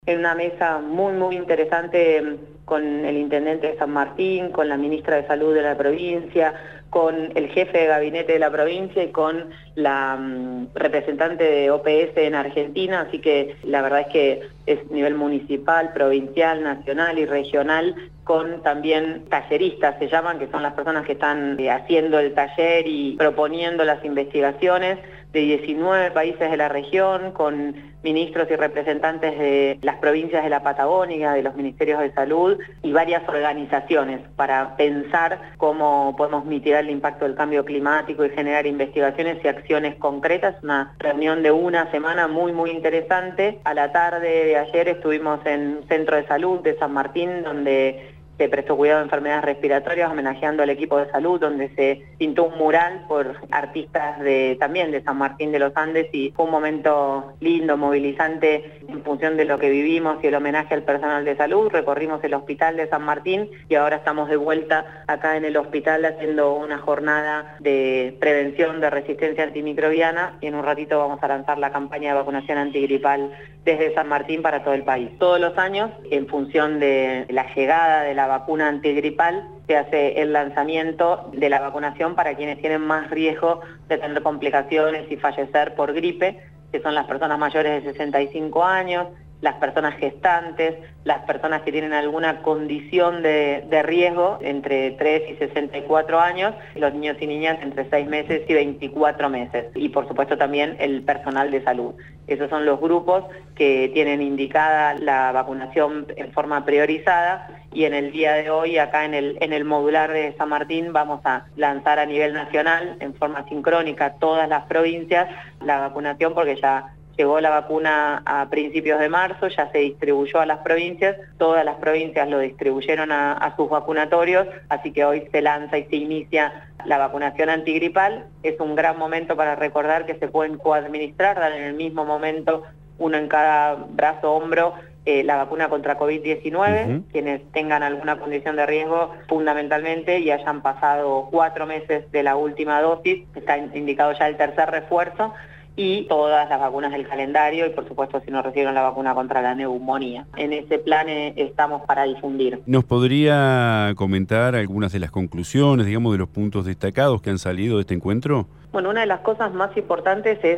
En una mesa muy interesante con el intendente de San Martín, con la ministra de Salud de la provincia, con el jefe de gabinete de la provincia y con la representante de OPS en Argentina, así que la verdad es que es nivel municipal, provincial, nacional y regional, con también talleristas, se llaman, que son las personas que están haciendo el taller y proponiendo las investigaciones de 19 países de la región, con ministros y representantes de las provincias de la Patagonia, de los ministerios de salud y varias organizaciones para pensar cómo podemos mitigar el impacto del cambio climático y generar investigaciones y acciones concretas. Una reunión de una semana muy interesante. A la tarde de ayer estuvimos en un centro de salud de San Martín, donde se prestó cuidado de enfermedades respiratorias, homenajeando al equipo de salud, donde se pintó un mural por artistas también de San Martín de los Andes, y fue un momento lindo, movilizante en función de lo que vivimos y el homenaje al personal de salud. Recorrimos el hospital de San Martín y ahora estamos de vuelta acá en el hospital haciendo una jornada de prevención de resistencia antimicrobiana, y en un ratito vamos a lanzar la campaña de vacunación antigripal desde San Martín para todo el país. Todos los años, en función de la llegada de la vacuna antigripal, se hace el lanzamiento de la vacunación para quienes tienen más riesgo de tener complicaciones y fallecer por gripe, que son las personas mayores de 65 años, las personas gestantes, las personas que tienen alguna condición de riesgo entre 3 y 64 años, los niños y niñas entre 6 meses y 24 meses, y por supuesto también el personal de salud. Esos son los grupos que tienen indicada la vacunación en forma priorizada, y en el día de hoy acá en el modular de San Martín vamos a lanzar a nivel nacional en forma sincrónica a todas las provincias la vacunación, porque ya llegó la vacuna a principios de marzo, ya se distribuyó a las provincias, todas las provincias lo distribuyeron a sus vacunatorios, así que hoy se lanza y se inicia la vacunación antigripal. Es un gran momento para recordar que se pueden coadministrar, dar en el mismo momento, uno en cada brazo, hombro, la vacuna contra COVID-19, quienes tengan alguna condición de riesgo fundamentalmente y hayan pasado 4 meses de la última dosis, está indicado ya el tercer refuerzo, y todas las vacunas del calendario, y por supuesto si no recibieron la vacuna contra la neumonía. En ese plan estamos para difundir. ¿Nos podría comentar algunas de las conclusiones, digamos, de los puntos destacados que han salido de este encuentro? Bueno, una de las cosas más importantes es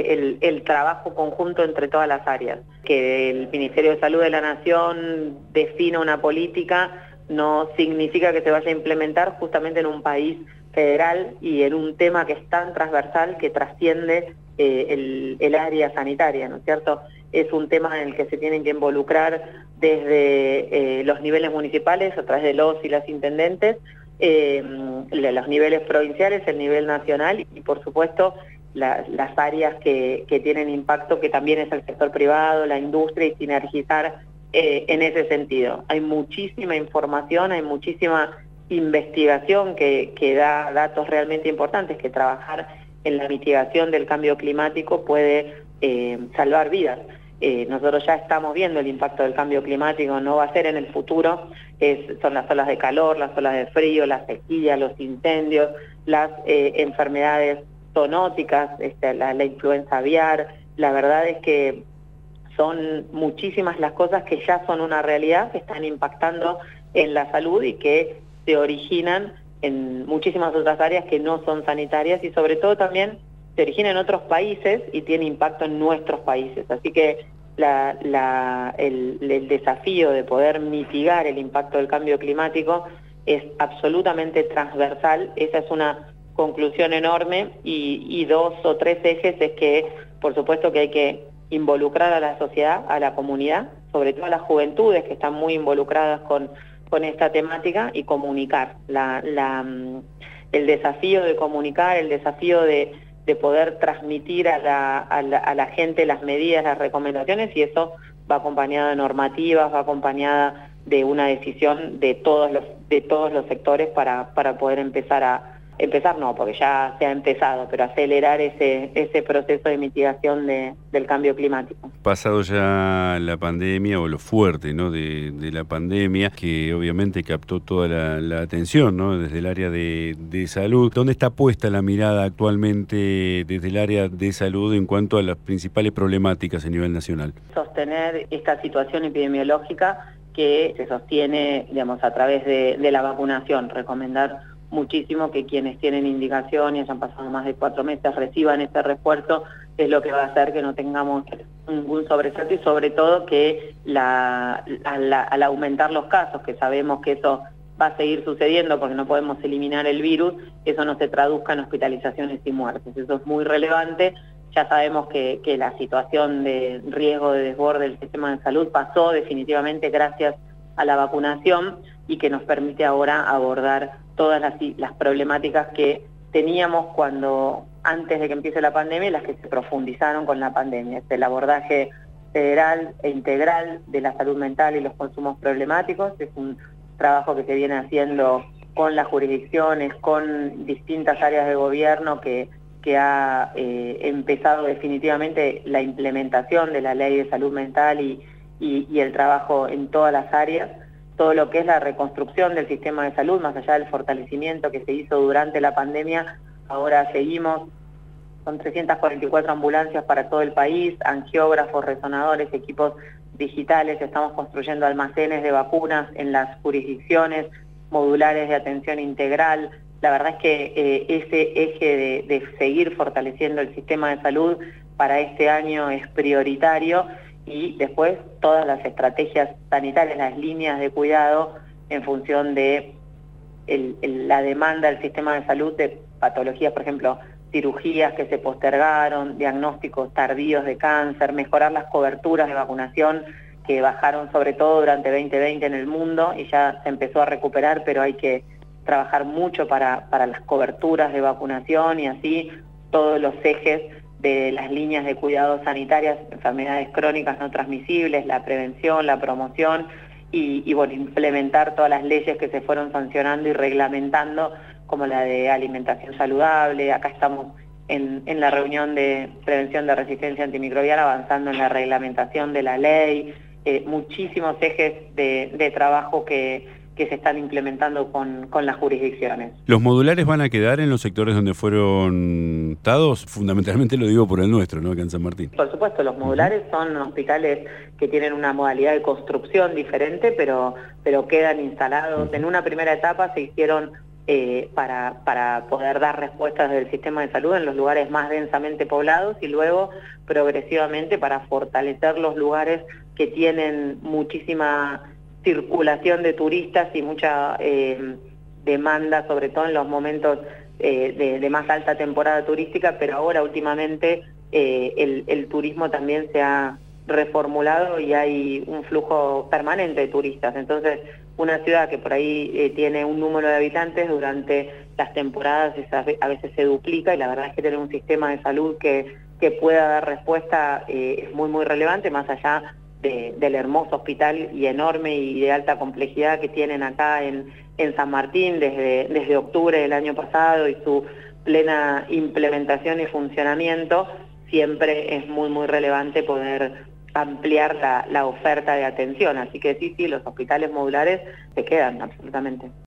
el trabajo conjunto entre todas las áreas. Que el Ministerio de Salud de la Nación defina una política no significa que se vaya a implementar justamente en un país federal y en un tema que es tan transversal que trasciende el área sanitaria, ¿no es cierto? Es un tema en el que se tienen que involucrar desde los niveles municipales, a través de los y las intendentes, los niveles provinciales, el nivel nacional y por supuesto las áreas que tienen impacto, que también es el sector privado, la industria, y sinergizar en ese sentido. Hay muchísima información, hay muchísima investigación que da datos realmente importantes, que trabajar en la mitigación del cambio climático puede salvar vidas. Nosotros ya estamos viendo el impacto del cambio climático, no va a ser en el futuro, son las olas de calor, las olas de frío, las sequías, los incendios, las enfermedades zoonóticas, la influenza aviar. La verdad es que son muchísimas las cosas que ya son una realidad, que están impactando en la salud y que se originan en muchísimas otras áreas que no son sanitarias, y sobre todo también se origina en otros países y tiene impacto en nuestros países. Así que el desafío de poder mitigar el impacto del cambio climático es absolutamente transversal. Esa es una conclusión enorme, y 2 o 3 ejes es que, por supuesto, que hay que involucrar a la sociedad, a la comunidad, sobre todo a las juventudes que están muy involucradas con esta temática, y comunicar. El desafío de comunicar, el desafío de poder transmitir a la gente las medidas, las recomendaciones, y eso va acompañado de normativas, va acompañada de una decisión de todos los sectores para poder empezar Empezar no, porque ya se ha empezado, pero acelerar ese proceso de mitigación del cambio climático. Pasado ya la pandemia o lo fuerte, ¿no?, de la pandemia, que obviamente captó toda la atención, ¿no?, desde el área de salud. ¿Dónde está puesta la mirada actualmente desde el área de salud en cuanto a las principales problemáticas a nivel nacional? Sostener esta situación epidemiológica que se sostiene, digamos, a través de la vacunación. Recomendar muchísimo que quienes tienen indicación y hayan pasado más de 4 meses reciban este refuerzo, es lo que va a hacer que no tengamos ningún sobresalto y sobre todo que al aumentar los casos, que sabemos que eso va a seguir sucediendo porque no podemos eliminar el virus, eso no se traduzca en hospitalizaciones y muertes. Eso es muy relevante. Ya sabemos que la situación de riesgo de desborde del sistema de salud pasó definitivamente gracias a la vacunación y que nos permite ahora abordar todas las problemáticas que teníamos antes de que empiece la pandemia y las que se profundizaron con la pandemia. Es el abordaje federal e integral de la salud mental y los consumos problemáticos. Es un trabajo que se viene haciendo con las jurisdicciones, con distintas áreas de gobierno que ha empezado definitivamente la implementación de la ley de salud mental y el trabajo en todas las áreas. Todo lo que es la reconstrucción del sistema de salud, más allá del fortalecimiento que se hizo durante la pandemia, ahora seguimos con 344 ambulancias para todo el país, angiógrafos, resonadores, equipos digitales, estamos construyendo almacenes de vacunas en las jurisdicciones, modulares de atención integral. La verdad es que ese eje de seguir fortaleciendo el sistema de salud para este año es prioritario. Y después todas las estrategias sanitarias, las líneas de cuidado en función de la demanda del sistema de salud de patologías, por ejemplo, cirugías que se postergaron, diagnósticos tardíos de cáncer, mejorar las coberturas de vacunación que bajaron sobre todo durante 2020 en el mundo y ya se empezó a recuperar, pero hay que trabajar mucho para las coberturas de vacunación y así todos los ejes de las líneas de cuidados sanitarias, enfermedades crónicas no transmisibles, la prevención, la promoción y bueno, implementar todas las leyes que se fueron sancionando y reglamentando, como la de alimentación saludable. Acá estamos en la reunión de prevención de resistencia antimicrobiana avanzando en la reglamentación de la ley, muchísimos ejes de trabajo que se están implementando con las jurisdicciones. ¿Los modulares van a quedar en los sectores donde fueron dados? Fundamentalmente lo digo por el nuestro, ¿no?, acá en San Martín. Por supuesto, los modulares son hospitales que tienen una modalidad de construcción diferente, pero quedan instalados. En una primera etapa se hicieron para poder dar respuestas del sistema de salud en los lugares más densamente poblados y luego progresivamente para fortalecer los lugares que tienen muchísima circulación de turistas y mucha demanda, sobre todo en los momentos de más alta temporada turística, pero ahora últimamente el turismo también se ha reformulado y hay un flujo permanente de turistas. Entonces, una ciudad que por ahí tiene un número de habitantes, durante las temporadas a veces se duplica y la verdad es que tener un sistema de salud que pueda dar respuesta es muy, muy relevante, más allá del hermoso hospital y enorme y de alta complejidad que tienen acá en San Martín desde octubre del año pasado y su plena implementación y funcionamiento. Siempre es muy, muy relevante poder ampliar la oferta de atención. Así que sí, los hospitales modulares se quedan absolutamente.